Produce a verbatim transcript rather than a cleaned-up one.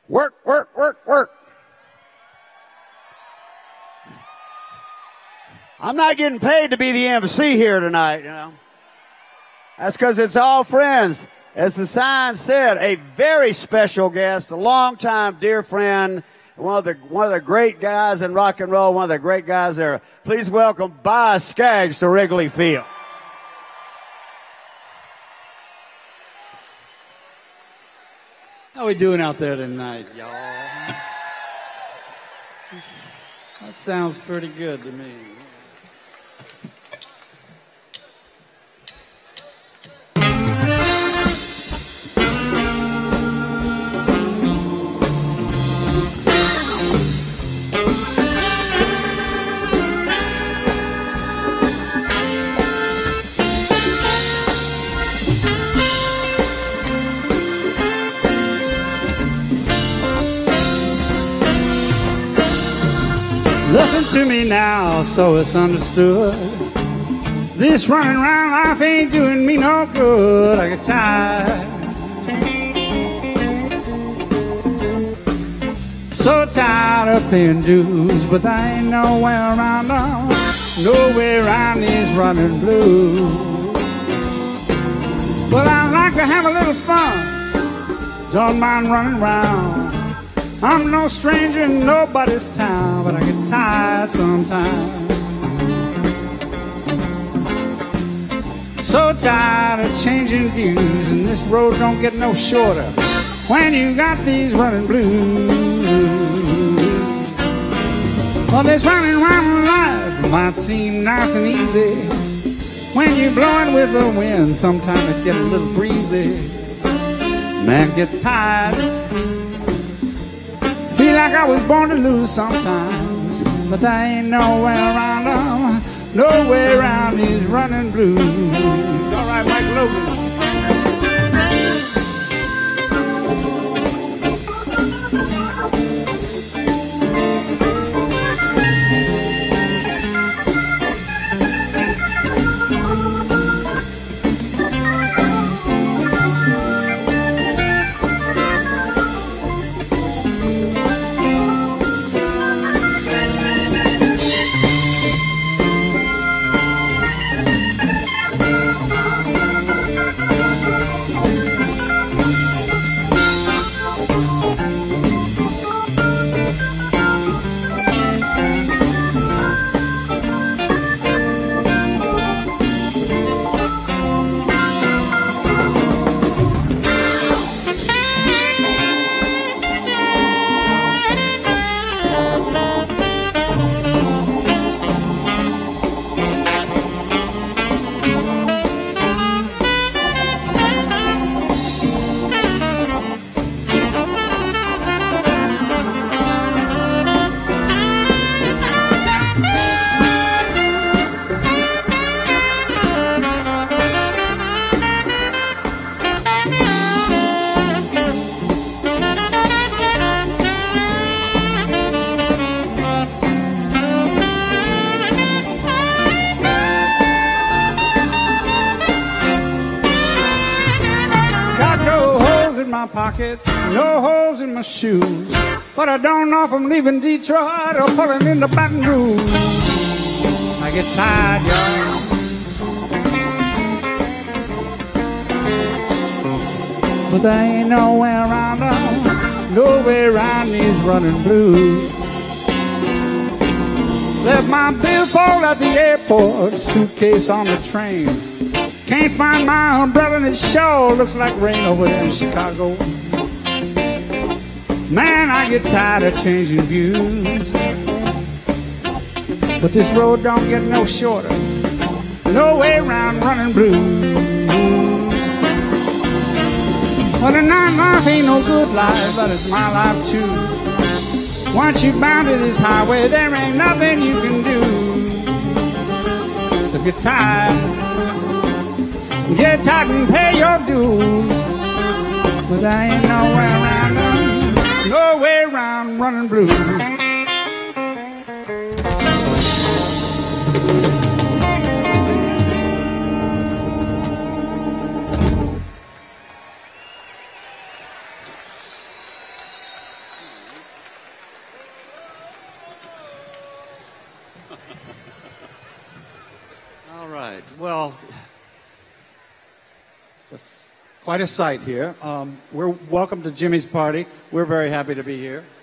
Work, work, work, work. I'm not getting paid to be the M C here tonight, you know. That's because it's all friends. As the sign said, a very special guest, a longtime dear friend, one of the one of the great guys in rock and roll, one of the great guys there. Please welcome Boz Scaggs to Wrigley Field. How we doing out there tonight, y'all? That sounds pretty good to me. Listen to me now, so it's understood. This running around life ain't doing me no good. I get tired, so tired of paying dues, but there ain't nowhere around them, nowhere around these running blues. But I like to have a little fun, don't mind running around. I'm no stranger in nobody's town, but I get tired sometimes. So tired of changing views, and this road don't get no shorter when you got these running blues. Well, this running around life might seem nice and easy. When you're blowing with the wind, sometimes it get a little breezy. Man gets tired. Feel like I was born to lose sometimes, but there ain't nowhere around them, nowhere around these running blues. All right, Mike Logan. No holes in my shoes, but I don't know if I'm leaving Detroit or pulling into Baton Rouge. I get tired, y'all. But there ain't nowhere around them, nowhere around these running blues. Left my billfold at the airport, suitcase on the train. Can't find my umbrella and it sure looks like rain over there in Chicago. Man, I get tired of changing views, but this road don't get no shorter, no way around running blues. Well, the night life ain't no good life, but it's my life too. Once you're bound to this highway, there ain't nothing you can do. So get tired, get tired and pay your dues, but there ain't nowhere around them, no way around running blues. right. Well, it's a s- quite a sight here. Um, we're welcome to Jimmy's party. We're very happy to be here.